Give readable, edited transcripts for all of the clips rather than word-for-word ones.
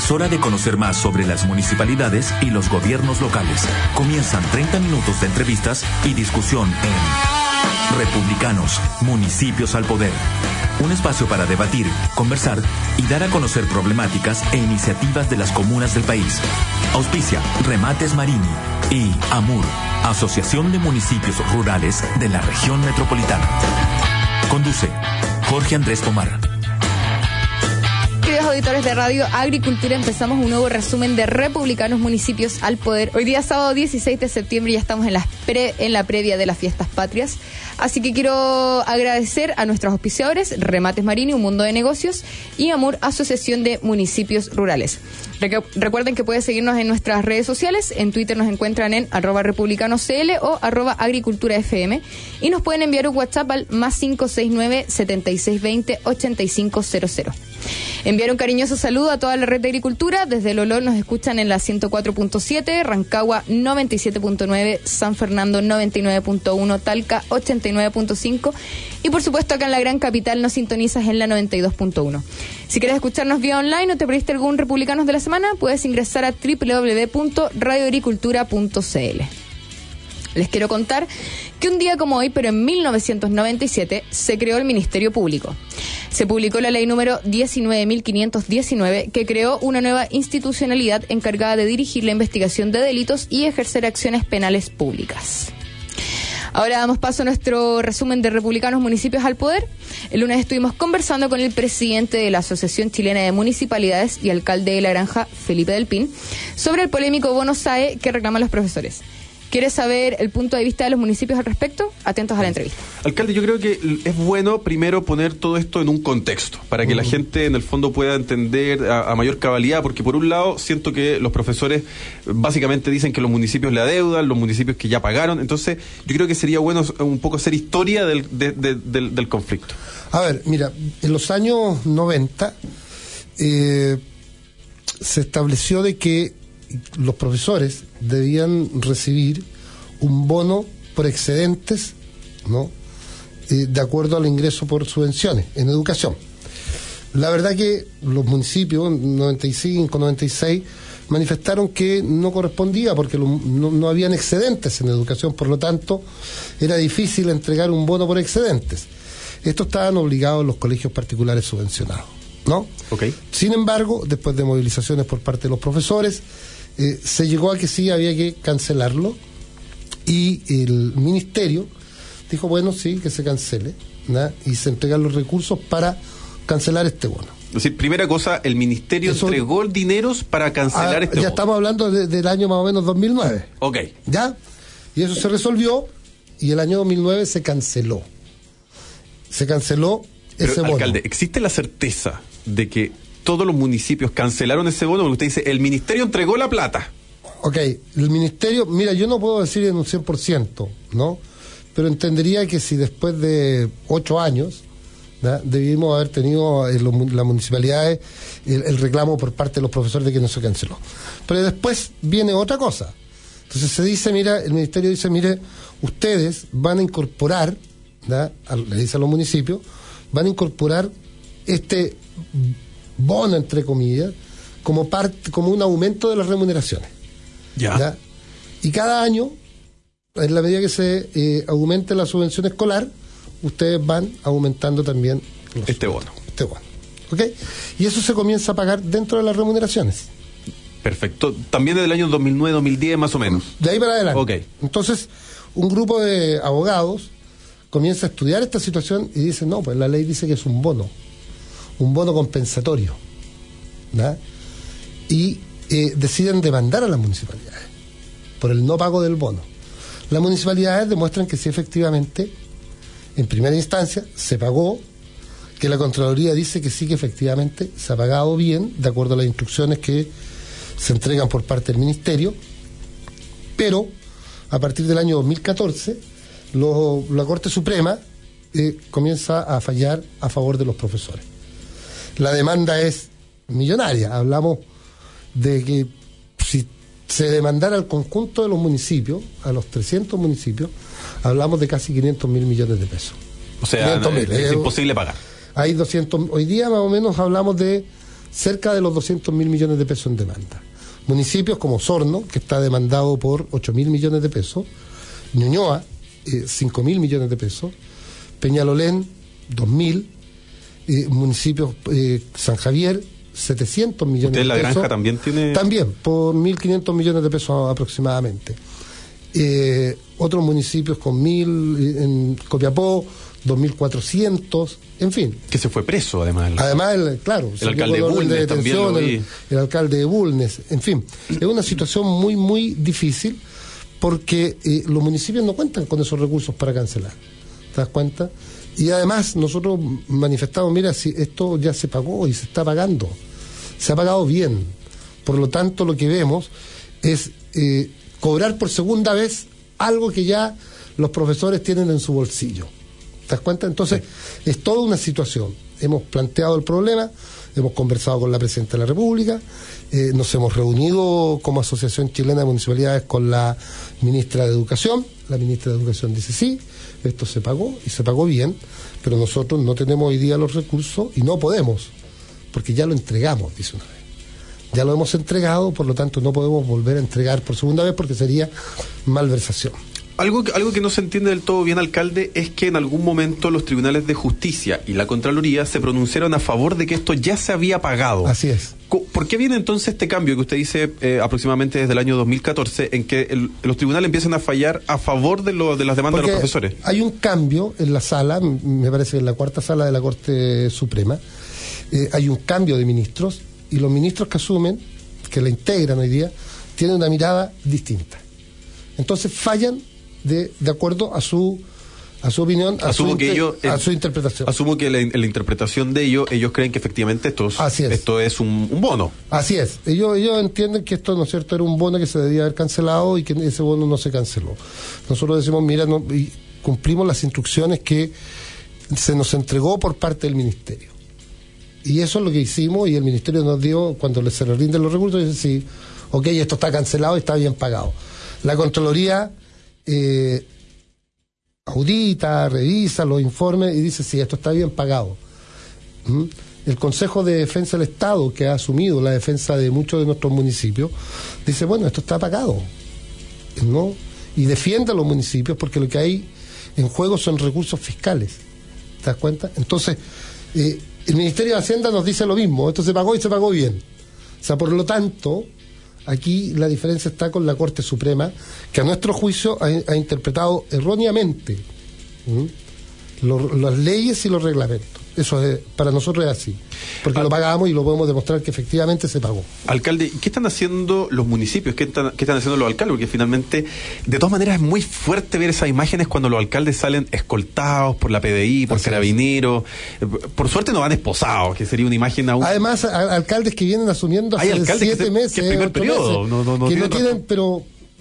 Es hora de conocer más sobre las municipalidades y los gobiernos locales. Comienzan 30 minutos de entrevistas y discusión en Republicanos, Municipios al Poder. Un espacio para debatir, conversar y dar a conocer problemáticas e iniciativas de las comunas del país. Auspicia Remates Marini y AMUR, Asociación de Municipios Rurales de la Región Metropolitana. Conduce Jorge Andrés Pomar. Queridos auditores de Radio Agricultura, empezamos un nuevo resumen de Republicanos, Municipios al Poder. Hoy día sábado 16 de septiembre, ya estamos en la previa de las fiestas patrias. Así que quiero agradecer a nuestros auspiciadores, Remates Marini, un mundo de negocios, y AMUR, Asociación de Municipios Rurales. Recuerden que pueden seguirnos en nuestras redes sociales. En Twitter nos encuentran en @republicanoscl o @agriculturafm, y nos pueden enviar un WhatsApp al +569 7620 8500. Enviar un cariñoso saludo a toda la red de agricultura. Desde el Olor nos escuchan en la 104.7, Rancagua 97.9, San Fernando 99.1, Talca 89.5 y por supuesto acá en la gran capital nos sintonizas en la 92.1. Si quieres escucharnos vía online o te perdiste algún Republicanos de la semana, puedes ingresar a www.radioagricultura.cl. Les quiero contar que un día como hoy, pero en 1997, se creó el Ministerio Público. Se publicó la ley número 19.519, que creó una nueva institucionalidad encargada de dirigir la investigación de delitos y ejercer acciones penales públicas. Ahora damos paso a nuestro resumen de Republicanos, Municipios al Poder. El lunes estuvimos conversando con el presidente de la Asociación Chilena de Municipalidades y alcalde de La Granja, Felipe Del Pin, sobre el polémico bono SAE que reclaman los profesores. ¿Quieres saber el punto de vista de los municipios al respecto? Atentos a la entrevista. Alcalde, yo creo que es bueno primero poner todo esto en un contexto, para que la gente en el fondo pueda entender a mayor cabalidad, porque por un lado siento que los profesores básicamente dicen que los municipios le adeudan, los municipios que ya pagaron, entonces yo creo que sería bueno un poco hacer historia del conflicto. A ver, mira, en los años 90 se estableció de que los profesores debían recibir un bono por excedentes, ¿no? De acuerdo al ingreso por subvenciones en educación. La verdad que los municipios, 95, 96, manifestaron que no correspondía porque no habían excedentes en educación, por lo tanto era difícil entregar un bono por excedentes. Estos estaban obligados los colegios particulares subvencionados, ¿no? Okay. Sin embargo, después de movilizaciones por parte de los profesores, se llegó a que sí había que cancelarlo, y el ministerio dijo, bueno, sí, que se cancele, ¿no? Y se entregan los recursos para cancelar este bono. Es decir, primera cosa, el ministerio entregó dineros para cancelar este bono. Ya estamos hablando del año más o menos 2009. Ok. ¿Ya? Y eso se resolvió, y el año 2009 se canceló. Se canceló ese bono. Alcalde, ¿existe la certeza de que todos los municipios cancelaron ese bono? Porque usted dice, el ministerio entregó la plata. Ok, el ministerio, mira, yo no puedo decir en un 100%, ¿no? Pero entendería que si después de 8 años, ¿no?, debimos haber tenido las municipalidades el reclamo por parte de los profesores de que no se canceló. Pero después viene otra cosa. Entonces se dice, mira, el ministerio dice, mire, ustedes van a incorporar, ¿no?, le dice a los municipios, van a incorporar este bono, entre comillas, como un aumento de las remuneraciones. ¿Ya? Y cada año, en la medida que se aumente la subvención escolar, ustedes van aumentando también este bono. ¿Ok? Y eso se comienza a pagar dentro de las remuneraciones. Perfecto. También desde el año 2009, 2010 más o menos. De ahí para adelante. Okay. Entonces, un grupo de abogados comienza a estudiar esta situación y dice, no, pues la ley dice que es un bono compensatorio, ¿no? Y deciden demandar a las municipalidades por el no pago del bono. Las municipalidades demuestran que sí, efectivamente, en primera instancia se pagó, que la Contraloría dice que sí, que efectivamente se ha pagado bien, de acuerdo a las instrucciones que se entregan por parte del Ministerio, pero a partir del año 2014 la Corte Suprema comienza a fallar a favor de los profesores. La demanda es millonaria. Hablamos de que si se demandara al conjunto de los municipios, a los 300 municipios, hablamos de casi 500.000 millones de pesos. O sea, es imposible pagar. Hay 200, hoy día más o menos hablamos de cerca de los 200.000 millones de pesos en demanda. Municipios como Osorno, que está demandado por 8.000 millones de pesos, Ñuñoa, 5.000 millones de pesos, Peñalolén, 2.000, municipios San Javier, 700 millones de pesos. ¿Usted La Granja también tiene? También, por 1.500 millones de pesos aproximadamente. Otros municipios con 1.000, en Copiapó, 2.400, en fin. Que se fue preso, además. Además, claro. El alcalde de Bulnes también lo vi. El alcalde de Bulnes, en fin. Es una situación muy, muy difícil porque los municipios no cuentan con esos recursos para cancelar. ¿Te das cuenta? Y además nosotros manifestamos, mira, si esto ya se pagó y se está pagando. Se ha pagado bien. Por lo tanto, lo que vemos es cobrar por segunda vez algo que ya los profesores tienen en su bolsillo. ¿Te das cuenta? Entonces, es toda una situación. Hemos planteado el problema, hemos conversado con la Presidenta de la República, nos hemos reunido como Asociación Chilena de Municipalidades con la Ministra de Educación. La Ministra de Educación dice sí, esto se pagó y se pagó bien, pero nosotros no tenemos hoy día los recursos y no podemos, porque ya lo entregamos, dice una vez. Ya lo hemos entregado, por lo tanto no podemos volver a entregar por segunda vez porque sería malversación. Algo que no se entiende del todo bien, alcalde, es que en algún momento los tribunales de justicia y la Contraloría se pronunciaron a favor de que esto ya se había pagado. Así es. ¿Por qué viene entonces este cambio que usted dice aproximadamente desde el año 2014 en que los tribunales empiezan a fallar a favor de las demandas de los profesores? Hay un cambio en la sala, me parece que en la cuarta sala de la Corte Suprema, hay un cambio de ministros y los ministros que asumen, que la integran hoy día, tienen una mirada distinta. Entonces fallan de acuerdo a su opinión, a su interpretación. Asumo que en la interpretación de ellos creen que efectivamente esto es un bono. Así es. Ellos entienden que esto, ¿no es cierto?, era un bono que se debía haber cancelado y que ese bono no se canceló. Nosotros decimos, mira, y cumplimos las instrucciones que se nos entregó por parte del Ministerio. Y eso es lo que hicimos y el Ministerio nos dio, cuando se le rinden los recursos, dice, sí, ok, esto está cancelado y está bien pagado. La Contraloría audita, revisa los informes y dice, sí, esto está bien pagado. El Consejo de Defensa del Estado, que ha asumido la defensa de muchos de nuestros municipios, dice, bueno, esto está pagado, ¿no? Y defiende a los municipios porque lo que hay en juego son recursos fiscales. ¿Te das cuenta? Entonces, el Ministerio de Hacienda nos dice lo mismo, esto se pagó y se pagó bien. O sea, por lo tanto, aquí la diferencia está con la Corte Suprema, que a nuestro juicio ha interpretado erróneamente las leyes y los reglamentos. Eso es, para nosotros es así, porque lo pagamos y lo podemos demostrar que efectivamente se pagó. Alcalde, ¿qué están haciendo los municipios? ¿Qué están haciendo los alcaldes? Porque finalmente, de todas maneras, es muy fuerte ver esas imágenes cuando los alcaldes salen escoltados por la PDI, por Carabineros. Por suerte no van esposados, que sería una imagen aún... Además, alcaldes que vienen asumiendo hace 7 meses, que primer periodo, que no tienen, pero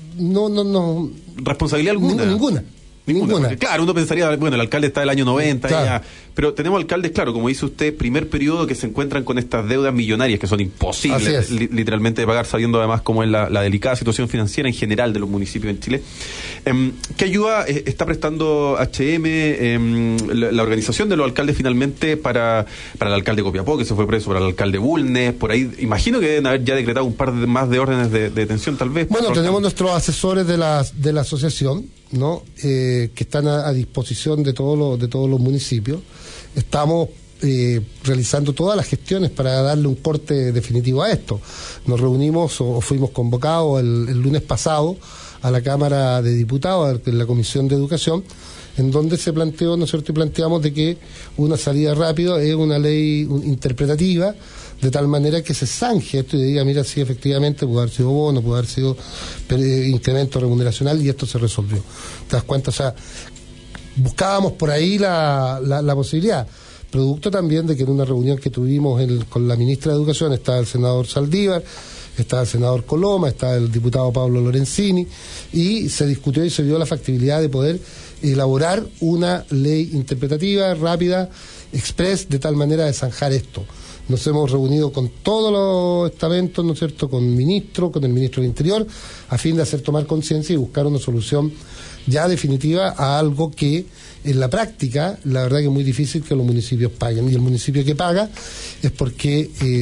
no responsabilidad alguna. Ninguna. Claro, uno pensaría, bueno, el alcalde está del año 90, claro. Ya, pero tenemos alcaldes, claro, como dice usted, primer periodo que se encuentran con estas deudas millonarias que son imposibles literalmente de pagar, sabiendo además cómo es la delicada situación financiera en general de los municipios en Chile. ¿Qué ayuda está prestando HM, la organización de los alcaldes finalmente para el alcalde de Copiapó, que se fue preso, para el alcalde Bulnes, por ahí? Imagino que deben haber ya decretado un par más de órdenes de detención, tal vez. Bueno, tenemos nuestros asesores de la asociación, ¿no? Que están a disposición de todos los municipios. Estamos realizando todas las gestiones para darle un corte definitivo a esto. Nos reunimos o fuimos convocados el lunes pasado a la Cámara de Diputados, en la Comisión de Educación, en donde se planteó, ¿no es cierto?, y planteamos de que una salida rápida es una ley interpretativa, de tal manera que se zanje esto y diga, mira, sí, efectivamente puede haber sido bono, puede haber sido incremento remuneracional, y esto se resolvió. ¿Te das cuenta? O sea, buscábamos por ahí la posibilidad, producto también de que en una reunión que tuvimos con la ministra de Educación estaba el senador Saldívar, estaba el senador Coloma, estaba el diputado Pablo Lorenzini, y se discutió y se vio la factibilidad de poder elaborar una ley interpretativa, rápida, express, de tal manera de zanjar esto. Nos hemos reunido con todos los estamentos, ¿no es cierto?, con el ministro del Interior, a fin de hacer tomar conciencia y buscar una solución ya definitiva a algo que en la práctica, la verdad que es muy difícil que los municipios paguen, y el municipio que paga es porque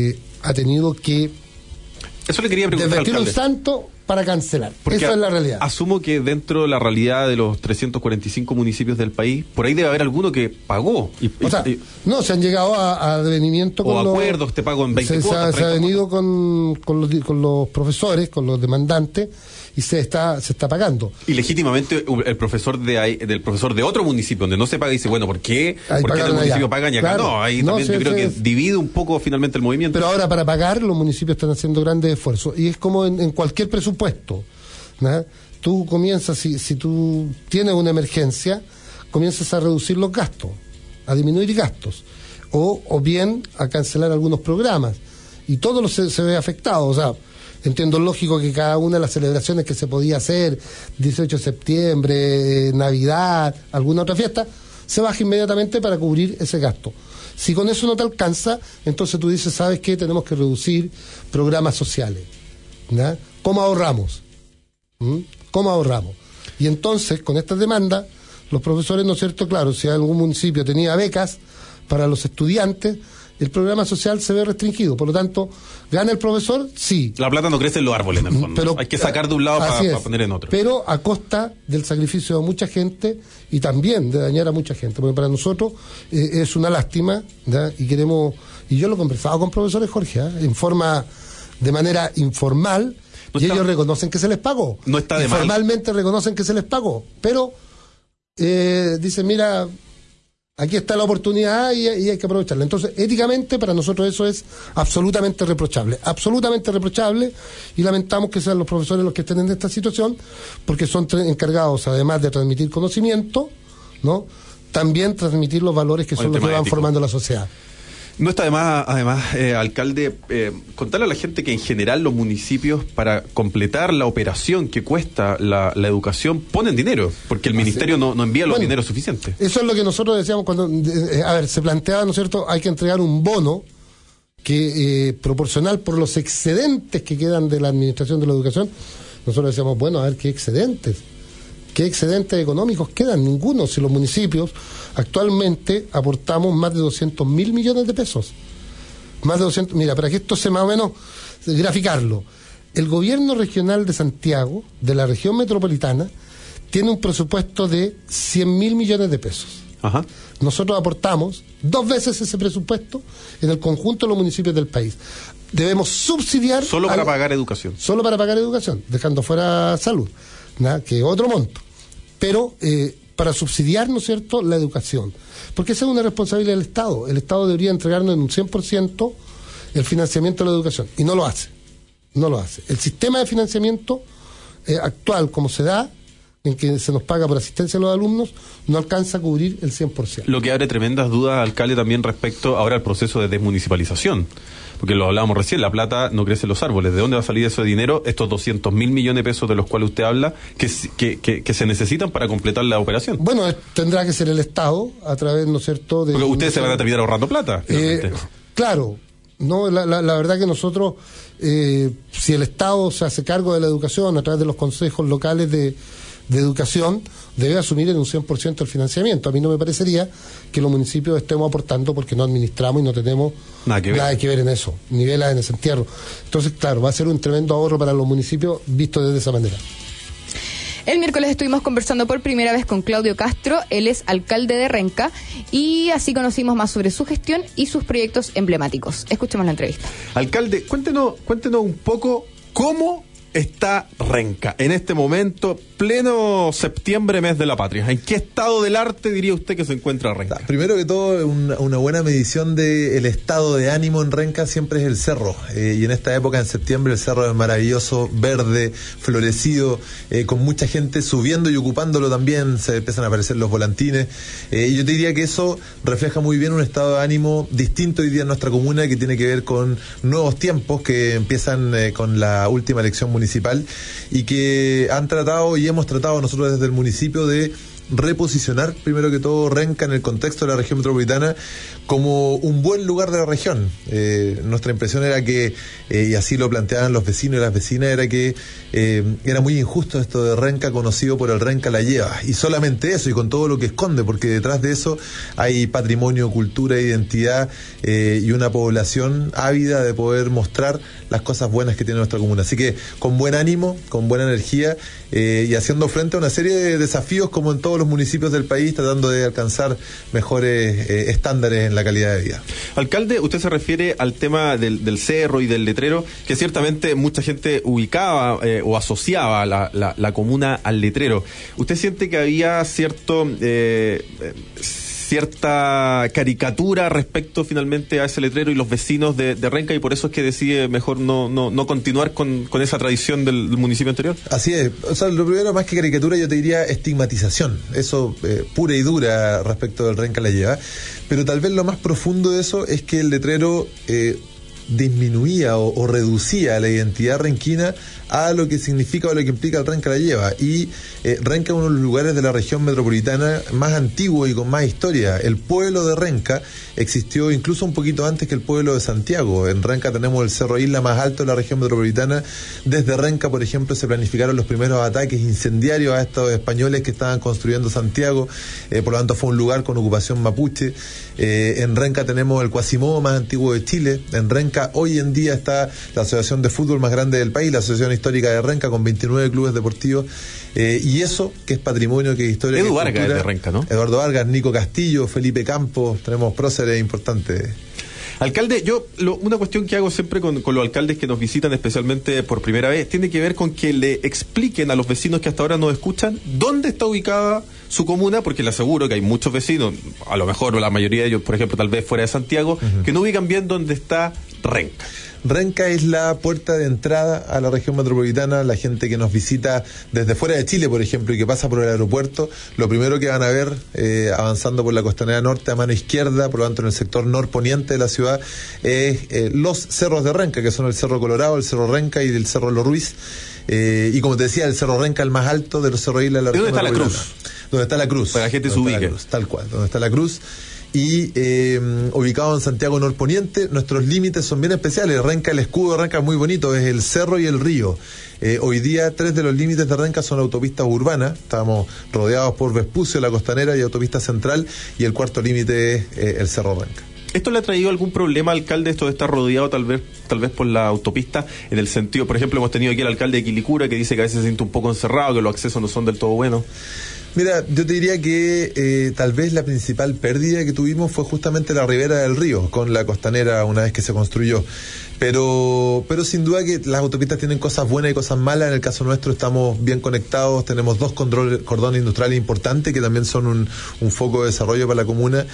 ha tenido que Eso le quería preguntar al desvestir un alcalde. santo para cancelar. Porque Esa es la realidad. Asumo que dentro de la realidad de los 345 municipios del país, por ahí debe haber alguno que pagó. O sea, no, se han llegado a advenimiento con o acuerdos, te pago en 20 se cuotas. ha venido con los profesores, con los demandantes, y se está pagando. Y legítimamente el profesor del profesor de otro municipio donde no se paga dice, bueno, ¿por qué? Ahí ¿Por qué en el pagaron municipio allá. pagan y acá Claro. no? Ahí No, también sí, yo creo que sí. divide un poco finalmente el movimiento. Pero ahora para pagar los municipios están haciendo grandes esfuerzos. Y es como en cualquier presupuesto, ¿no? Tú comienzas, si tú tienes una emergencia, comienzas a reducir los gastos, a disminuir gastos, o bien a cancelar algunos programas. Y todo se ve afectado. O sea, entiendo lógico que cada una de las celebraciones que se podía hacer, 18 de septiembre, Navidad, alguna otra fiesta, se baja inmediatamente para cubrir ese gasto. Si con eso no te alcanza, entonces tú dices, ¿sabes qué? Tenemos que reducir programas sociales. ¿Ya? ¿Cómo ahorramos? ¿Cómo ahorramos? Y entonces, con estas demandas, los profesores, ¿no es cierto? Claro, si algún municipio tenía becas para los estudiantes, el programa social se ve restringido. Por lo tanto, ¿gana el profesor? Sí. La plata no crece en los árboles, en el fondo. Pero, hay que sacar de un lado para poner en otro. Pero a costa del sacrificio de mucha gente y también de dañar a mucha gente. Porque para nosotros es una lástima, ¿ya? Y yo lo he conversado con profesores, Jorge, de manera informal, No y está, ellos reconocen que se les pagó. No está de mal. Formalmente reconocen que se les pagó. Pero dicen, mira, aquí está la oportunidad y hay que aprovecharla. Entonces, éticamente, para nosotros eso es absolutamente reprochable. Absolutamente reprochable, y lamentamos que sean los profesores los que estén en esta situación, porque son encargados, además de transmitir conocimiento, ¿no?, también transmitir los valores que son los que van formando la sociedad. No está además, alcalde, contarle a la gente que en general los municipios, para completar la operación que cuesta la educación, ponen dinero, porque el ministerio no envía los dineros suficientes. Eso es lo que nosotros decíamos cuando, se planteaba, ¿no es cierto?, hay que entregar un bono que proporcional por los excedentes que quedan de la administración de la educación. Nosotros decíamos, bueno, a ver, ¿qué excedentes económicos quedan? Ninguno. Si los municipios actualmente aportamos más de 200.000 millones de pesos. Más de 200. Mira, para que esto se más o menos graficarlo. El gobierno regional de Santiago, de la región metropolitana, tiene un presupuesto de 100.000 millones de pesos. Ajá. Nosotros aportamos 2 veces ese presupuesto en el conjunto de los municipios del país. Debemos subsidiar... Solo para pagar educación. Solo para pagar educación, dejando fuera salud, ¿no?, que es otro monto. Pero para subsidiar, ¿no es cierto?, la educación. Porque esa es una responsabilidad del Estado. El Estado debería entregarnos en un 100% el financiamiento de la educación. Y no lo hace. No lo hace. El sistema de financiamiento actual, como se da, en que se nos paga por asistencia a los alumnos, no alcanza a cubrir el 100%. Lo que abre tremendas dudas, alcalde, también respecto ahora al proceso de desmunicipalización. Porque lo hablábamos recién, la plata no crece en los árboles. ¿De dónde va a salir ese dinero? Estos 200.000 millones de pesos de los cuales usted habla, que se necesitan para completar la operación. Bueno, tendrá que ser el Estado, a través, ¿no es cierto?, de... Porque ustedes se van a terminar ahorrando plata. Claro. No, la verdad que nosotros, si el Estado se hace cargo de la educación a través de los consejos locales de educación, debe asumir en un 100% el financiamiento. A mí no me parecería que los municipios estemos aportando porque no administramos y no tenemos nada que ver en eso, ni velas en ese entierro. Entonces, claro, va a ser un tremendo ahorro para los municipios visto desde esa manera. El miércoles estuvimos conversando por primera vez con Claudio Castro, él es alcalde de Renca, y así conocimos más sobre su gestión y sus proyectos emblemáticos. Escuchemos la entrevista. Alcalde, cuéntenos un poco cómo está Renca en este momento, pleno septiembre, mes de la patria. ¿En qué estado del arte diría usted que se encuentra Renca? Primero que todo, una buena medición del estado de ánimo en Renca siempre es el cerro. Y en esta época, en septiembre, el cerro es maravilloso, verde, florecido, con mucha gente subiendo y ocupándolo también. Se empiezan a aparecer los volantines. Y yo te diría que eso refleja muy bien un estado de ánimo distinto hoy día en nuestra comuna, que tiene que ver con nuevos tiempos que empiezan con la última elección municipal y que han tratado y hemos tratado nosotros desde el municipio de reposicionar primero que todo Renca en el contexto de la región metropolitana como un buen lugar de la región. Nuestra impresión era que, y así lo planteaban los vecinos y las vecinas, era que era muy injusto esto de Renca conocido por el Renca la lleva, y solamente eso, y con todo lo que esconde, porque detrás de eso hay patrimonio, cultura, identidad y una población ávida de poder mostrar las cosas buenas que tiene nuestra comuna. Así que con buen ánimo, con buena energía y haciendo frente a una serie de desafíos como en todos los municipios del país, tratando de alcanzar mejores estándares en la calidad de vida. Alcalde, usted se refiere al tema del cerro y del letrero, que ciertamente mucha gente ubicaba o asociaba la comuna al letrero. ¿Usted siente que había cierta caricatura respecto finalmente a ese letrero y los vecinos de Renca, y por eso es que decide mejor no continuar con esa tradición del municipio anterior? Así es. O sea, lo primero, más que caricatura, yo te diría estigmatización. Eso pura y dura respecto del Renca la lleva. Pero tal vez lo más profundo de eso es que el letrero disminuía o reducía la identidad renquina a lo que significa o lo que implica el Renca la lleva. Y Renca es uno de los lugares de la región metropolitana más antiguo y con más historia. El pueblo de Renca existió incluso un poquito antes que el pueblo de Santiago. En Renca tenemos el Cerro Isla más alto de la región metropolitana. Desde Renca, por ejemplo, se planificaron los primeros ataques incendiarios a estos españoles que estaban construyendo Santiago. Por lo tanto, fue un lugar con ocupación mapuche. En Renca tenemos el Quasimodo más antiguo de Chile. En Renca hoy en día está la asociación de fútbol más grande del país, la Asociación Histórica de Renca, con 29 clubes deportivos. Y eso, que es patrimonio, que es historia. Eduardo Vargas es de Renca, ¿no? Eduardo Vargas, Nico Castillo, Felipe Campos, tenemos próceres importantes. Alcalde, una cuestión que hago siempre con los alcaldes que nos visitan, especialmente por primera vez, tiene que ver con que le expliquen a los vecinos que hasta ahora nos escuchan dónde está ubicada su comuna, porque le aseguro que hay muchos vecinos, a lo mejor la mayoría de ellos, por ejemplo, tal vez fuera de Santiago, que no ubican bien dónde está Renca. Renca es la puerta de entrada a la región metropolitana. La gente que nos visita desde fuera de Chile, por ejemplo, y que pasa por el aeropuerto, lo primero que van a ver avanzando por la costanera norte a mano izquierda, por lo tanto en el sector norponiente de la ciudad, es los cerros de Renca, que son el Cerro Colorado, el Cerro Renca y el Cerro Lo Ruiz. Y como te decía, el Cerro Renca, el más alto de los Cerro Isla de la región metropolitana. ¿Dónde está la cruz? Donde está la cruz. Para la gente se ubique. Tal cual, donde está la cruz. Y ubicado en Santiago Norponiente, nuestros límites son bien especiales. Renca, el escudo de Renca es muy bonito, es el cerro y el río. Hoy día 3 de los límites de Renca son autopistas urbanas, estamos rodeados por Vespucio, la costanera y autopista central, y el cuarto límite es el Cerro Renca. ¿Esto le ha traído algún problema, alcalde, esto de estar rodeado tal vez por la autopista, en el sentido, por ejemplo, hemos tenido aquí al alcalde de Quilicura que dice que a veces se siente un poco encerrado, que los accesos no son del todo buenos? Mira, yo te diría que tal vez la principal pérdida que tuvimos fue justamente la ribera del río, con la costanera una vez que se construyó. Pero sin duda que las autopistas tienen cosas buenas y cosas malas. En el caso nuestro estamos bien conectados, tenemos 2 cordones industriales importantes que también son un foco de desarrollo para la comuna.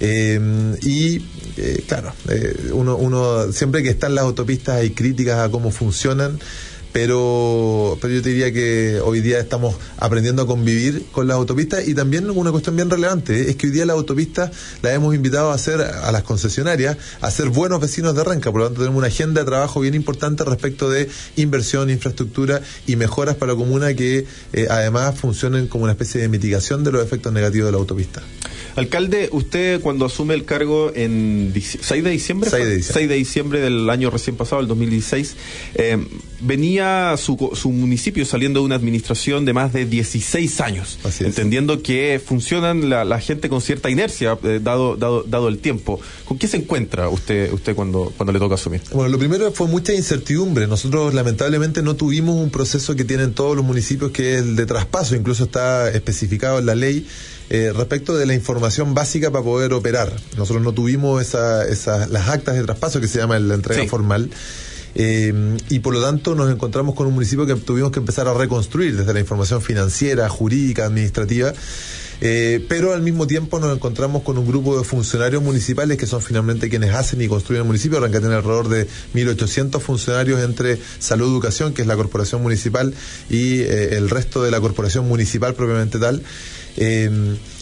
Claro, uno siempre que están las autopistas hay críticas a cómo funcionan. Pero yo te diría que hoy día estamos aprendiendo a convivir con las autopistas, y también una cuestión bien relevante es que hoy día las autopistas las hemos invitado a hacer a las concesionarias, a ser buenos vecinos de Renca. Por lo tanto tenemos una agenda de trabajo bien importante respecto de inversión, infraestructura y mejoras para la comuna que además funcionen como una especie de mitigación de los efectos negativos de la autopista. Alcalde, usted cuando asume el cargo en 6 de diciembre, 6 de diciembre del año recién pasado, el 2016, venía su municipio saliendo de una administración de más de 16 años, entendiendo que funcionan la gente con cierta inercia, dado el tiempo. ¿Con qué se encuentra usted cuando le toca asumir? Bueno, lo primero fue mucha incertidumbre. Nosotros lamentablemente no tuvimos un proceso que tienen todos los municipios, que es el de traspaso, incluso está especificado en la ley, respecto de la información básica para poder operar. Nosotros no tuvimos las actas de traspaso, que se llama la entrega formal. Y por lo tanto nos encontramos con un municipio que tuvimos que empezar a reconstruir desde la información financiera, jurídica, administrativa, pero al mismo tiempo nos encontramos con un grupo de funcionarios municipales que son finalmente quienes hacen y construyen el municipio. Renca tiene alrededor de 1.800 funcionarios entre Salud, Educación, que es la corporación municipal, y el resto de la corporación municipal propiamente tal,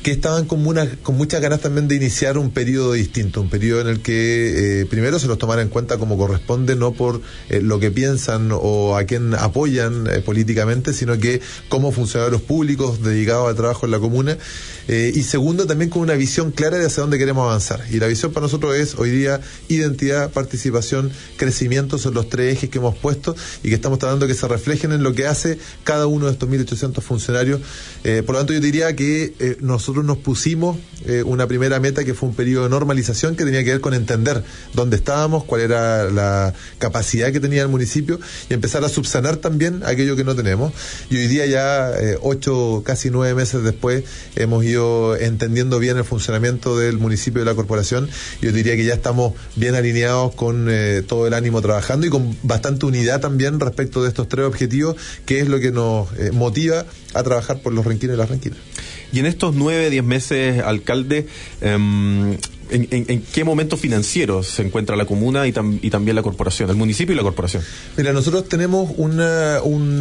que estaban con muchas ganas también de iniciar un periodo distinto, un periodo en el que primero se los tomara en cuenta como corresponde, no por lo que piensan o a quién apoyan políticamente, sino que como funcionarios públicos dedicados al trabajo en la comuna, y segundo también con una visión clara de hacia dónde queremos avanzar. Y la visión para nosotros es hoy día identidad, participación, crecimiento, son los 3 ejes que hemos puesto y que estamos tratando de que se reflejen en lo que hace cada uno de estos 1.800 funcionarios. Por lo tanto, yo diría que nosotros nos pusimos una primera meta que fue un periodo de normalización que tenía que ver con entender dónde estábamos, cuál era la capacidad que tenía el municipio y empezar a subsanar también aquello que no tenemos. Y hoy día ya 8, casi 9 meses después hemos ido entendiendo bien el funcionamiento del municipio y de la corporación. Yo diría que ya estamos bien alineados con todo el ánimo trabajando y con bastante unidad también respecto de estos 3 objetivos, que es lo que nos motiva a trabajar por los renquinos y las renquinas. Y en estos 9, 10 meses, alcalde, ¿en qué momento financiero se encuentra la comuna y también la corporación, el municipio y la corporación? Mira, nosotros tenemos una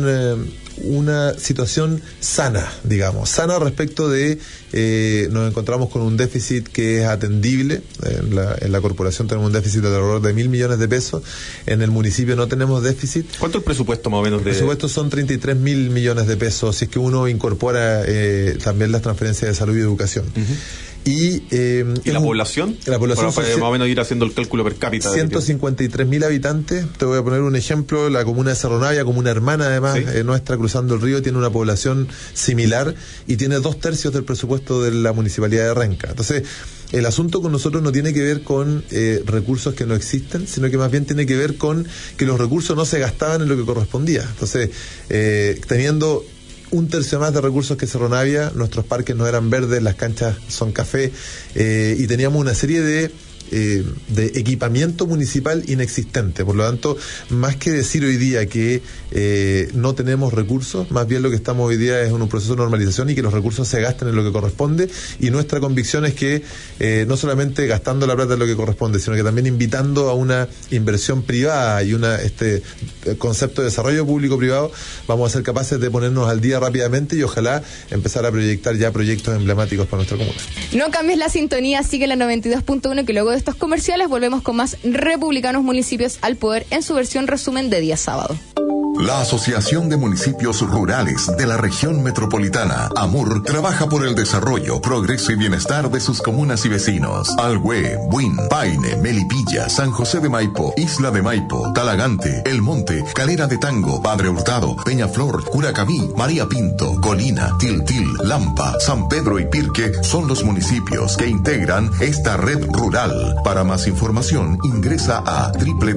situación sana, digamos, sana respecto de nos encontramos con un déficit que es atendible. En la corporación tenemos un déficit de alrededor de 1.000 millones de pesos. En el municipio no tenemos déficit. ¿Cuánto es el presupuesto más o menos? El presupuesto son 33.000 millones de pesos, si es que uno incorpora también las transferencias de salud y educación. ¿Y la población? La población para más o menos ir haciendo el cálculo per cápita. 153.000 habitantes. Te voy a poner un ejemplo. La comuna de Cerro Navia, comuna hermana además, ¿sí? Nuestra, cruzando el río, tiene una población similar y tiene 2/3 del presupuesto de la municipalidad de Renca. Entonces, el asunto con nosotros no tiene que ver con recursos que no existen, sino que más bien tiene que ver con que los recursos no se gastaban en lo que correspondía. Entonces, teniendo 1/3 más de recursos que Cerro Navia, nuestros parques no eran verdes, las canchas son café, y teníamos una serie de equipamiento municipal inexistente. Por lo tanto, más que decir hoy día que no tenemos recursos, más bien lo que estamos hoy día es en un proceso de normalización y que los recursos se gasten en lo que corresponde, y nuestra convicción es que no solamente gastando la plata en lo que corresponde, sino que también invitando a una inversión privada y este concepto de desarrollo público-privado, vamos a ser capaces de ponernos al día rápidamente y ojalá empezar a proyectar ya proyectos emblemáticos para nuestra comuna. No cambies la sintonía, sigue la 92.1, que luego de estos comerciales volvemos con más Republicanos Municipios al Poder en su versión resumen de día sábado. La Asociación de Municipios Rurales de la Región Metropolitana, AMUR, trabaja por el desarrollo, progreso y bienestar de sus comunas y vecinos. Alhué, Buin, Paine, Melipilla, San José de Maipo, Isla de Maipo, Talagante, El Monte, Calera de Tango, Padre Hurtado, Peñaflor, Curacaví, María Pinto, Colina, Tiltil, Lampa, San Pedro y Pirque son los municipios que integran esta red rural. Para más información, ingresa a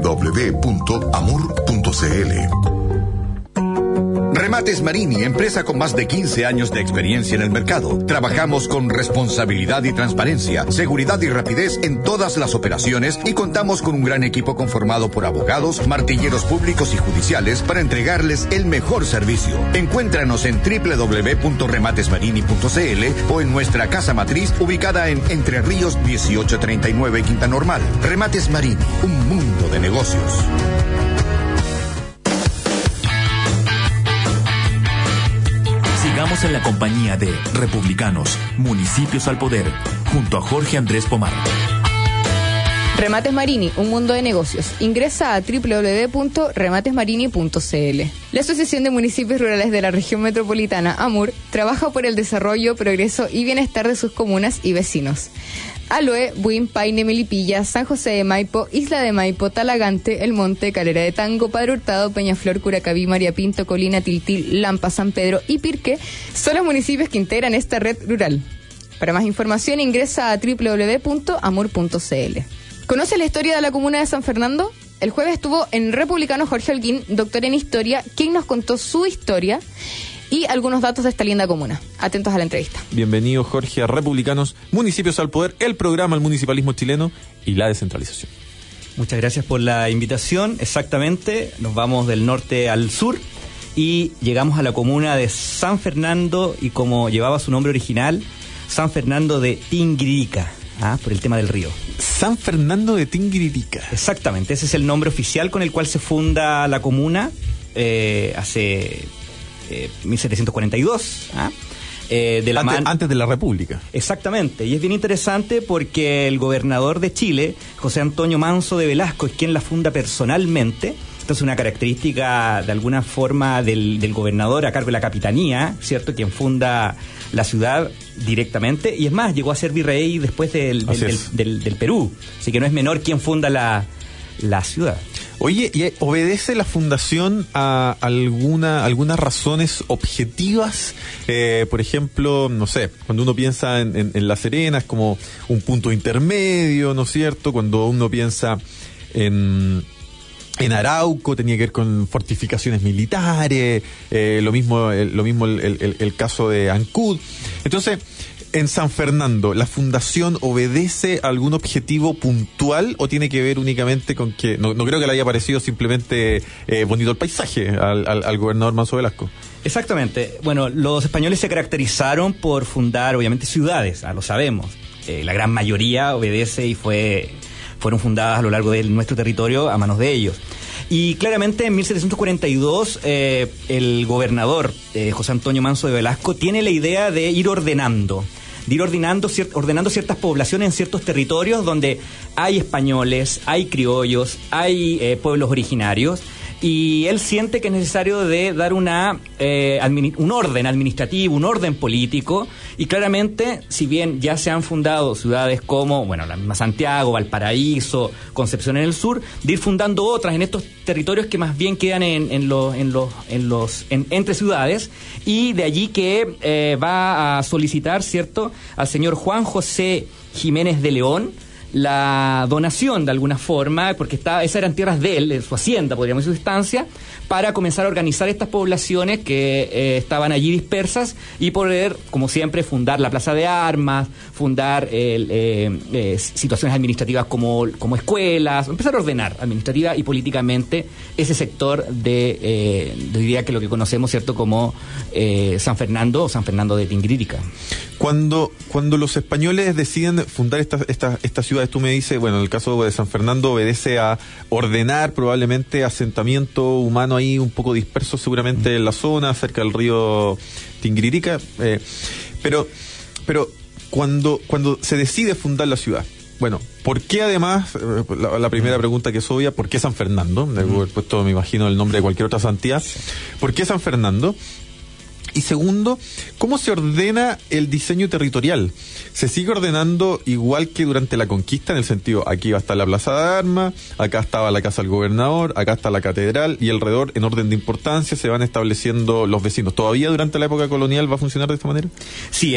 www.amur.cl. Remates Marini, empresa con más de 15 años de experiencia en el mercado. Trabajamos con responsabilidad y transparencia, seguridad y rapidez en todas las operaciones y contamos con un gran equipo conformado por abogados, martilleros públicos y judiciales para entregarles el mejor servicio. Encuéntranos en www.rematesmarini.cl o en nuestra casa matriz ubicada en Entre Ríos 1839 Quinta Normal. Remates Marini, un mundo de negocios. Sigamos en la compañía de Republicanos, Municipios al Poder, junto a Jorge Andrés Pomar. Remates Marini, un mundo de negocios. Ingresa a www.rematesmarini.cl. La Asociación de Municipios Rurales de la Región Metropolitana, AMUR, trabaja por el desarrollo, progreso y bienestar de sus comunas y vecinos. Alhué, Buin, Paine, Melipilla, San José de Maipo, Isla de Maipo, Talagante, El Monte, Calera de Tango, Padre Hurtado, Peñaflor, Curacaví, María Pinto, Colina, Tiltil, Lampa, San Pedro y Pirque son los municipios que integran esta red rural. Para más información ingresa a www.amur.cl. ¿Conoce la historia de la comuna de San Fernando? El jueves estuvo en Republicano Jorge Holguín, doctor en historia, quien nos contó su historia y algunos datos de esta linda comuna. Atentos a la entrevista. Bienvenido, Jorge, a Republicanos, Municipios al Poder, el programa al municipalismo chileno y la descentralización. Muchas gracias por la invitación. Exactamente, nos vamos del norte al sur y llegamos a la comuna de San Fernando, y como llevaba su nombre original, San Fernando de Tinguiririca, por el tema del río. San Fernando de Tinguiririca. Exactamente, ese es el nombre oficial con el cual se funda la comuna hace 1742, de la antes de la República. Exactamente, y es bien interesante porque el gobernador de Chile, José Antonio Manso de Velasco, es quien la funda personalmente. Esta es una característica de alguna forma del gobernador a cargo de la capitanía, ¿cierto? Quien funda la ciudad directamente, y es más, llegó a ser virrey después del Perú, así que no es menor quien funda la ciudad. Oye, ¿y obedece la fundación a algunas razones objetivas? Por ejemplo, no sé, cuando uno piensa en La Serena es como un punto intermedio, ¿no es cierto? Cuando uno piensa en Arauco tenía que ver con fortificaciones militares, lo mismo el caso de Ancud. Entonces, en San Fernando, ¿la fundación obedece a algún objetivo puntual o tiene que ver únicamente con que, no creo que le haya parecido simplemente bonito el paisaje al gobernador Manso Velasco? Exactamente. Bueno, los españoles se caracterizaron por fundar, obviamente, ciudades, lo sabemos. La gran mayoría obedece y fueron fundadas a lo largo de nuestro territorio a manos de ellos. Y claramente en 1742 el gobernador José Antonio Manso de Velasco tiene la idea de ir ordenando ciertas poblaciones en ciertos territorios donde hay españoles, hay criollos, hay pueblos originarios, y él siente que es necesario de dar un orden administrativo, un orden político, y claramente, si bien ya se han fundado ciudades como, bueno, la misma Santiago, Valparaíso, Concepción en el sur, de ir fundando otras en estos territorios que más bien quedan entre ciudades, y de allí que va a solicitar, ¿cierto?, al señor Juan José Jiménez de León la donación de alguna forma, porque esas eran tierras de él, de su hacienda, podríamos decir, su estancia, para comenzar a organizar estas poblaciones que estaban allí dispersas y poder, como siempre, fundar la plaza de armas, fundar situaciones administrativas como escuelas, empezar a ordenar administrativa y políticamente ese sector diría que lo que conocemos, ¿cierto?, como San Fernando o San Fernando de Tinguiririca. Cuando los españoles deciden fundar estas ciudades, tú me dices, bueno, en el caso de San Fernando obedece a ordenar probablemente asentamiento humano ahí un poco disperso seguramente en la zona, cerca del río Tinguiririca, pero cuando se decide fundar la ciudad, bueno, ¿por qué además, la primera pregunta que es obvia, ¿por qué San Fernando? Me he puesto, me imagino, el nombre de cualquier otra santidad. ¿Por qué San Fernando? Y segundo, ¿cómo se ordena el diseño territorial? ¿Se sigue ordenando igual que durante la conquista? En el sentido, aquí va a estar la plaza de armas, acá estaba la casa del gobernador, acá está la catedral, y alrededor, en orden de importancia, se van estableciendo los vecinos. ¿Todavía durante la época colonial va a funcionar de esta manera? Sí,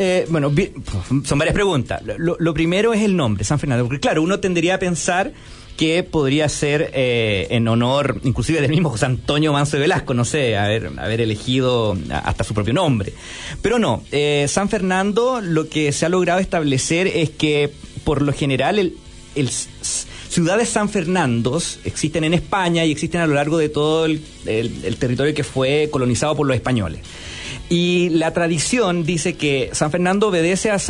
son varias preguntas. Lo primero es el nombre, San Fernando, porque claro, uno tendería a pensar que podría ser en honor inclusive del mismo José Antonio Manso de Velasco, no sé, haber elegido hasta su propio nombre. Pero no, San Fernando, lo que se ha logrado establecer es que por lo general ciudades San Fernandos existen en España y existen a lo largo de todo el territorio que fue colonizado por los españoles. Y la tradición dice que San Fernando obedece a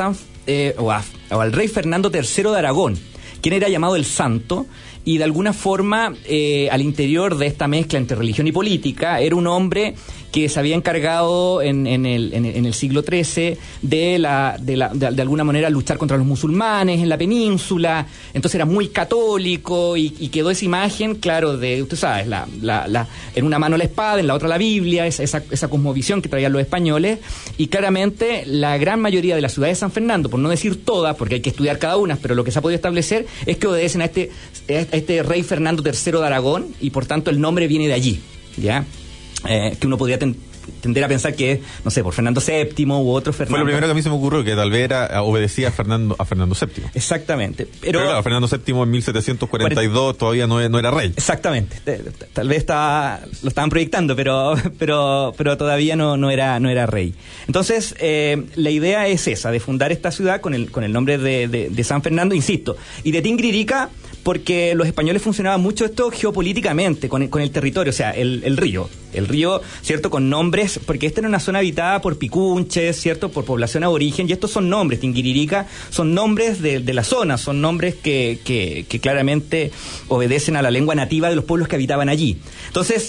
al rey Fernando III de Aragón, quien era llamado el Santo, y de alguna forma al interior de esta mezcla entre religión y política era un hombre que se había encargado en el siglo XIII de alguna manera luchar contra los musulmanes en la península. Entonces era muy católico y quedó esa imagen, claro, de, usted sabe, en una mano la espada, en la otra la Biblia, esa cosmovisión que traían los españoles. Y claramente la gran mayoría de las ciudades de San Fernando, por no decir todas, porque hay que estudiar cada una, pero lo que se ha podido establecer es que obedecen a este rey Fernando III de Aragón, y por tanto el nombre viene de allí, ¿ya? Que uno podría tender a pensar que, no sé, por Fernando VII u otro Fernando. Fue lo primero que a mí se me ocurrió, que tal vez obedecía a Fernando VII. Exactamente. Pero claro, Fernando VII en 1742 todavía no era rey. Exactamente. Tal vez lo estaban proyectando, pero todavía no era rey. Entonces, la idea es esa, de fundar esta ciudad con el nombre de San Fernando, insisto, y de Tinguiririca, porque los españoles funcionaban mucho esto geopolíticamente, con el territorio, o sea, el río, ¿cierto?, con nombres, porque esta era una zona habitada por picunches, ¿cierto?, por población aborigen, y estos son nombres, Tinguiririca, son nombres de la zona, son nombres que claramente obedecen a la lengua nativa de los pueblos que habitaban allí. Entonces,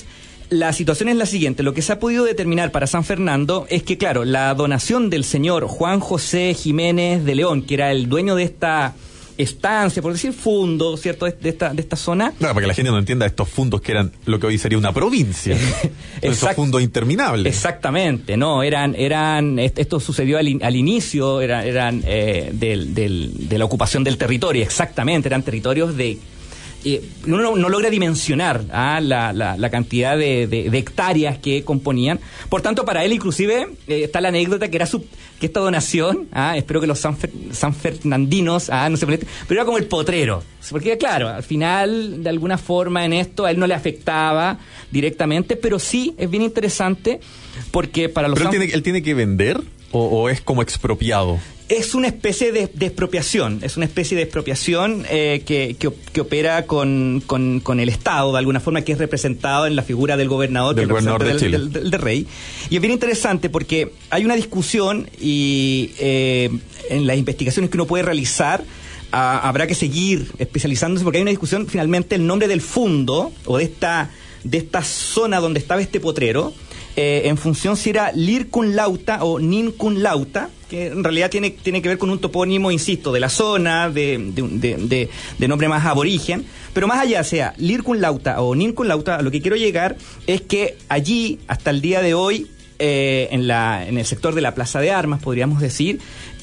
la situación es la siguiente. Lo que se ha podido determinar para San Fernando es que, claro, la donación del señor Juan José Jiménez de León, que era el dueño de esta estancia, por decir fundo, ¿cierto?, de esta zona. Claro, para que la gente no entienda, estos fundos que eran lo que hoy sería una provincia. Esos fundos interminables. Exactamente, no, esto sucedió al inicio, eran de la ocupación del territorio, exactamente, eran territorios de... uno no logra dimensionar la cantidad de hectáreas que componían. Por tanto, para él inclusive está la anécdota que esta donación, espero que los sanfernandinos no se molesten, pero era como el potrero. Porque claro, al final, de alguna forma en esto, a él no le afectaba directamente, pero sí es bien interesante porque para los... ¿Pero él tiene que vender o es como expropiado? Es una especie de expropiación, que opera con el Estado, de alguna forma, que es representado en la figura del gobernador, del gobernador de Chile. Del rey. Y es bien interesante porque hay una discusión y en las investigaciones que uno puede realizar, habrá que seguir especializándose porque hay una discusión, finalmente, el nombre del fundo o de esta zona donde estaba este potrero, en función si era Lircunlauta o Nincunlauta, que en realidad tiene que ver con un topónimo, insisto, de la zona, de nombre más aborigen, pero más allá sea Lircunlauta o Nincunlauta, a lo que quiero llegar es que allí, hasta el día de hoy, en el sector de la Plaza de Armas, podríamos decir,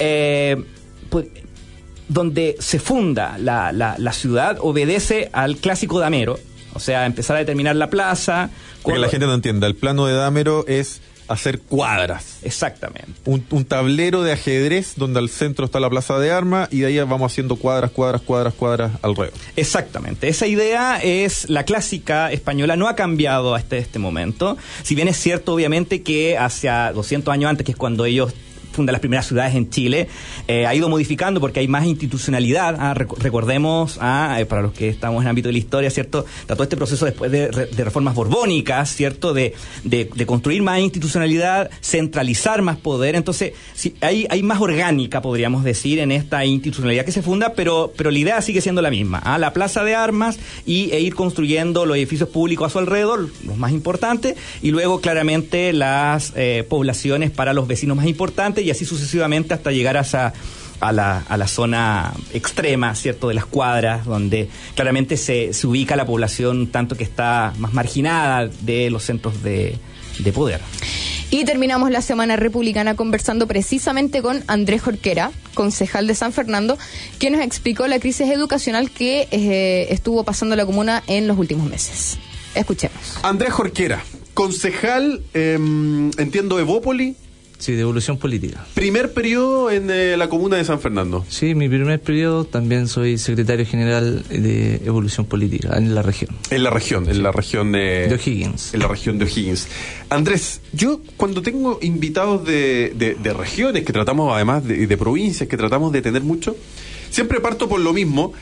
donde se funda la ciudad, obedece al clásico damero, o sea, empezar a determinar la plaza. Para que la gente no entienda, el plano de damero es hacer cuadras. Exactamente. Un tablero de ajedrez donde al centro está la Plaza de Armas y de ahí vamos haciendo cuadras alrededor. Exactamente. Esa idea es la clásica española, no ha cambiado hasta este momento. Si bien es cierto, obviamente, que hacia 200 años antes, que es cuando ellos fundan las primeras ciudades en Chile, ha ido modificando porque hay más institucionalidad. Recordemos, para los que estamos en el ámbito de la historia, ¿cierto? Todo este proceso después de reformas borbónicas, ¿cierto? De construir más institucionalidad, centralizar más poder. Entonces, sí, hay más orgánica, podríamos decir, en esta institucionalidad que se funda, pero la idea sigue siendo la misma. La Plaza de Armas e ir construyendo los edificios públicos a su alrededor, los más importantes, y luego claramente las poblaciones para los vecinos más importantes, y así sucesivamente hasta llegar a la zona extrema, ¿cierto?, de las cuadras, donde claramente se ubica la población tanto que está más marginada de los centros de poder. Y terminamos la semana republicana conversando precisamente con Andrés Jorquera, concejal de San Fernando, quien nos explicó la crisis educacional que estuvo pasando la comuna en los últimos meses. Escuchemos. Andrés Jorquera, concejal, entiendo, Evópoli. Sí, de Evolución Política. ¿Primer periodo en la comuna de San Fernando? Sí, mi primer periodo. También soy secretario general de Evolución Política en la región. En la región de O'Higgins. En la región de O'Higgins. Andrés, yo cuando tengo invitados de regiones que tratamos, además de provincias que tratamos de tener mucho, siempre parto por lo mismo,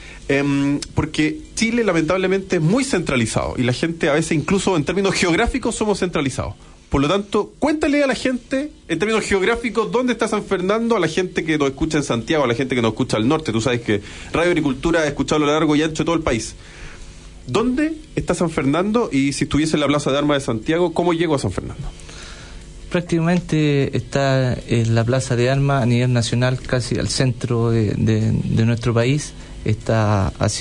porque Chile lamentablemente es muy centralizado y la gente a veces, incluso en términos geográficos, somos centralizados. Por lo tanto, cuéntale a la gente, en términos geográficos, dónde está San Fernando, a la gente que nos escucha en Santiago, a la gente que nos escucha al norte. Tú sabes que Radio Agricultura ha escuchado a lo largo y ancho de todo el país. ¿Dónde está San Fernando? Y si estuviese en la Plaza de Armas de Santiago, ¿cómo llego a San Fernando? Prácticamente está en la Plaza de Armas a nivel nacional, casi al centro de nuestro país. Está a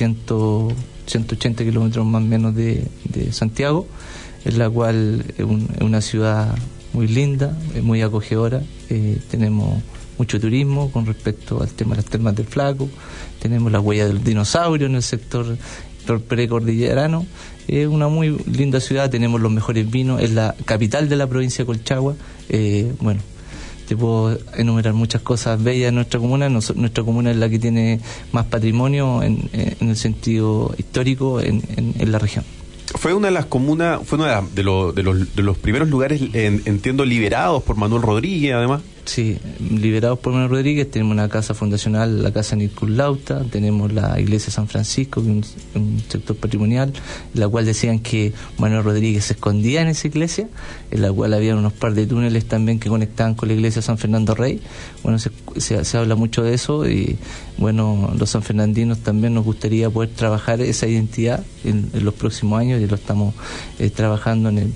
180 kilómetros más o menos de Santiago, en la cual es una ciudad muy linda, muy acogedora. Tenemos mucho turismo con respecto al tema de las termas del Flaco, tenemos la huella del dinosaurio en el sector precordillerano. Es una muy linda ciudad, tenemos los mejores vinos, es la capital de la provincia de Colchagua. Bueno, te puedo enumerar muchas cosas bellas en nuestra comuna. Nuestra comuna es la que tiene más patrimonio en el sentido histórico en la región. Fue una de las comunas, fue uno de los primeros lugares, entiendo, liberados por Manuel Rodríguez, además. Sí, liderados por Manuel Rodríguez. Tenemos una casa fundacional, la Casa Nircul Lauta, tenemos la Iglesia San Francisco, que es un sector patrimonial, en la cual decían que Manuel Rodríguez se escondía en esa iglesia, en la cual había unos par de túneles también que conectaban con la Iglesia San Fernando Rey. Bueno, se habla mucho de eso, y bueno, los sanfernandinos también nos gustaría poder trabajar esa identidad en los próximos años, y lo estamos trabajando en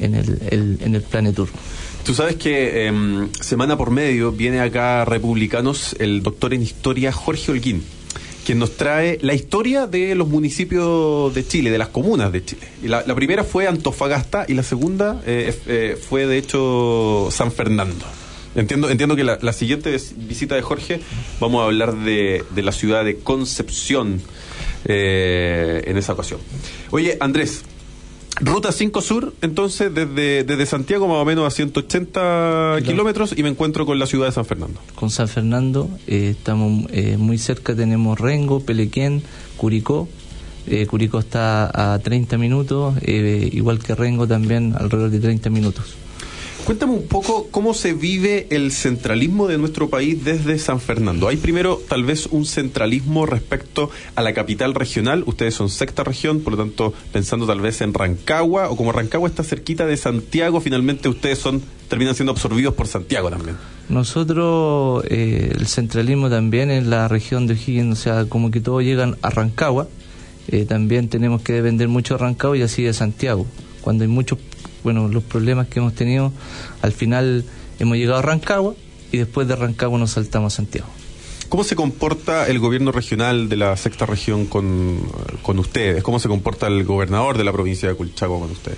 el Planetur. Tú sabes que semana por medio viene acá a Republicanos el doctor en historia Jorge Holguín, quien nos trae la historia de los municipios de Chile, de las comunas de Chile. Y la primera fue Antofagasta y la segunda fue de hecho San Fernando. Entiendo que la siguiente visita de Jorge vamos a hablar de la ciudad de Concepción en esa ocasión. Oye, Andrés, Ruta 5 Sur, entonces, desde Santiago más o menos a 180 kilómetros, y me encuentro con la ciudad de San Fernando. Con San Fernando, estamos muy cerca, tenemos Rengo, Pelequén, Curicó. Curicó está a 30 minutos, igual que Rengo también alrededor de 30 minutos. Cuéntame un poco cómo se vive el centralismo de nuestro país desde San Fernando. Hay primero tal vez un centralismo respecto a la capital regional. Ustedes son sexta región, por lo tanto, pensando tal vez en Rancagua, o como Rancagua está cerquita de Santiago, finalmente ustedes terminan siendo absorbidos por Santiago también. Nosotros, el centralismo también en la región de O'Higgins, o sea, como que todos llegan a Rancagua, también tenemos que depender mucho de Rancagua y así de Santiago. Cuando hay muchos los problemas que hemos tenido, al final hemos llegado a Rancagua y después de Rancagua nos saltamos a Santiago. ¿Cómo se comporta el gobierno regional de la sexta región con ustedes? ¿Cómo se comporta el gobernador de la provincia de Colchagua con ustedes?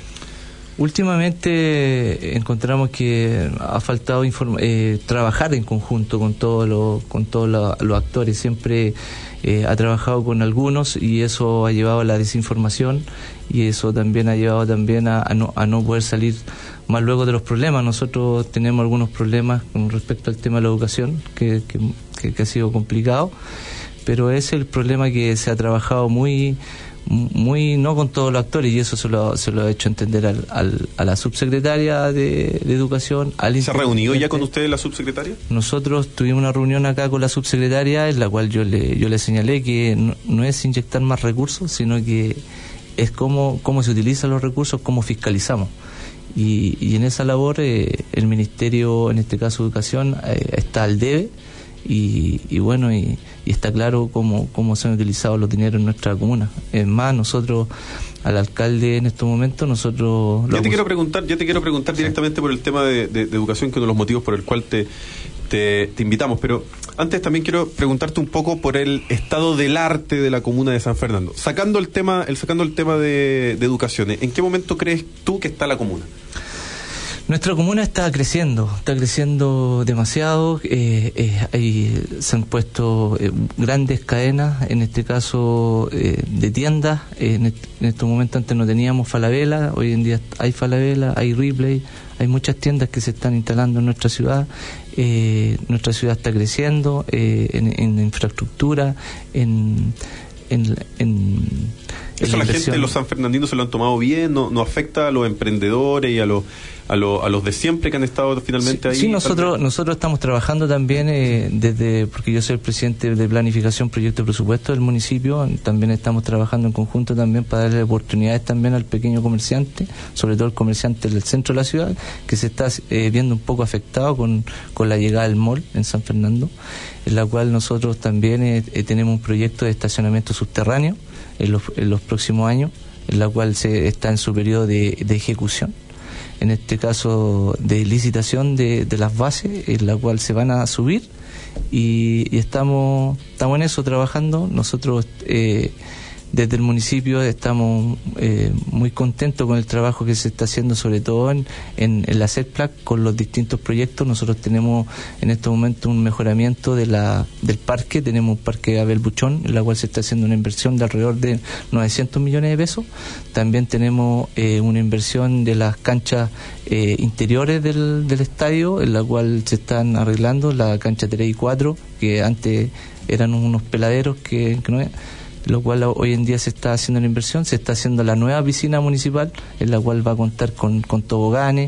Últimamente encontramos que ha faltado trabajar en conjunto con todos los actores. Siempre ha trabajado con algunos y eso ha llevado a la desinformación, y eso también ha llevado también a no poder salir más luego de los problemas. Nosotros tenemos algunos problemas con respecto al tema de la educación que ha sido complicado, pero es el problema que se ha trabajado muy no con todos los actores, y eso se lo ha hecho entender a la subsecretaria de Educación. ¿Se ha reunido ya con usted la subsecretaria? Nosotros tuvimos una reunión acá con la subsecretaria, en la cual yo le señalé que no es inyectar más recursos, sino que es cómo se utilizan los recursos, cómo fiscalizamos. Y en esa labor el Ministerio, en este caso Educación, está al debe, y está claro cómo se han utilizado los dineros en nuestra comuna. Es más, nosotros, al alcalde en estos momentos, nosotros... Ya te quiero preguntar directamente por el tema de educación, que es uno de los motivos por el cual te invitamos, pero antes también quiero preguntarte un poco por el estado del arte de la comuna de San Fernando. Sacando el tema de educación, ¿en qué momento crees tú que está la comuna? Nuestra comuna está creciendo demasiado. Se han puesto grandes cadenas, en este caso de tiendas. En estos momentos antes no teníamos Falabella, hoy en día hay Falabella, hay Ripley, hay muchas tiendas que se están instalando en nuestra ciudad. Nuestra ciudad está creciendo en infraestructura, ¿Eso la gente, los sanfernandinos, se lo han tomado bien? ¿No afecta a los emprendedores y a los de siempre que han estado finalmente ahí? Sí, nosotros estamos trabajando también porque yo soy el presidente de planificación, proyecto y presupuesto del municipio. También estamos trabajando en conjunto también para darle oportunidades también al pequeño comerciante, sobre todo el comerciante del centro de la ciudad, que se está viendo un poco afectado con la llegada del mall en San Fernando, en la cual nosotros también tenemos un proyecto de estacionamiento subterráneo en los próximos años, en la cual se está en su periodo de ejecución, en este caso de licitación de las bases, en la cual se van a subir, y estamos en eso trabajando. Nosotros desde el municipio estamos muy contentos con el trabajo que se está haciendo, sobre todo en la CEPLAC, con los distintos proyectos. Nosotros tenemos en este momento un mejoramiento del parque. Tenemos un parque Abel Buchón, en la cual se está haciendo una inversión de alrededor de 900 millones de pesos. También tenemos una inversión de las canchas interiores del estadio, en la cual se están arreglando la cancha 3 y 4, que antes eran unos peladeros que no es, lo cual hoy en día se está haciendo la inversión. Se está haciendo la nueva piscina municipal, en la cual va a contar con toboganes,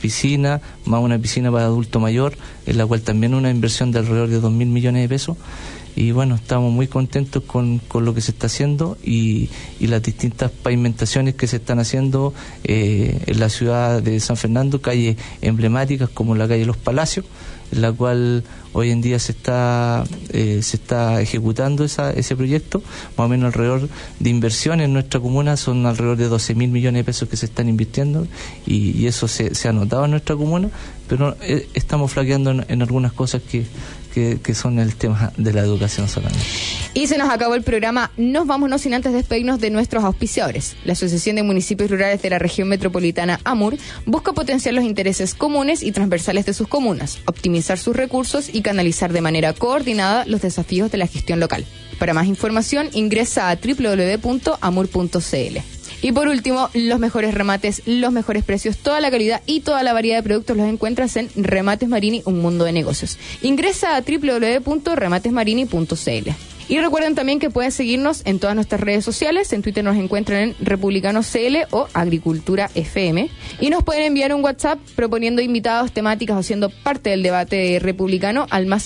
piscinas, más una piscina para adulto mayor, en la cual también una inversión de alrededor de 2.000 millones de pesos. Y bueno, estamos muy contentos con lo que se está haciendo y las distintas pavimentaciones que se están haciendo en la ciudad de San Fernando, calles emblemáticas como la calle Los Palacios, en la cual hoy en día se está ejecutando ese proyecto. Más o menos alrededor de inversión en nuestra comuna son alrededor de 12.000 millones de pesos que se están invirtiendo y eso se ha notado en nuestra comuna, pero estamos flaqueando en algunas cosas que son el tema de la educación solamente. Y se nos acabó el programa. Nos vamos no sin antes despedirnos de nuestros auspiciadores. La Asociación de Municipios Rurales de la Región Metropolitana AMUR busca potenciar los intereses comunes y transversales de sus comunas, optimizar sus recursos y canalizar de manera coordinada los desafíos de la gestión local. Para más información ingresa a www.amur.cl. Y por último, los mejores remates, los mejores precios, toda la calidad y toda la variedad de productos los encuentras en Remates Marini, un mundo de negocios. Ingresa a www.rematesmarini.cl. Y recuerden también que pueden seguirnos en todas nuestras redes sociales. En Twitter nos encuentran en Republicanos CL o Agricultura FM. Y nos pueden enviar un WhatsApp proponiendo invitados, temáticas o siendo parte del debate republicano al más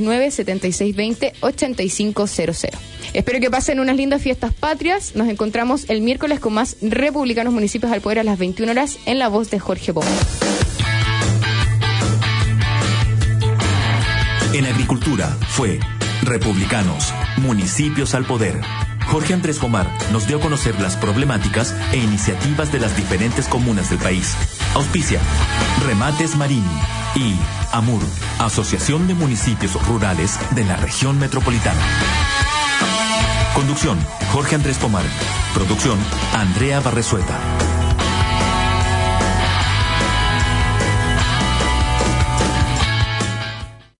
569-7620-8500. Espero que pasen unas lindas fiestas patrias. Nos encontramos el miércoles con más Republicanos Municipios al Poder a las 21 horas en la voz de Jorge Pomar. En Agricultura fue Republicanos, Municipios al Poder. Jorge Andrés Pomar nos dio a conocer las problemáticas e iniciativas de las diferentes comunas del país. Auspicia Remates Marini y AMUR, Asociación de Municipios Rurales de la Región Metropolitana. Conducción, Jorge Andrés Pomar. Producción, Andrea Barresueta.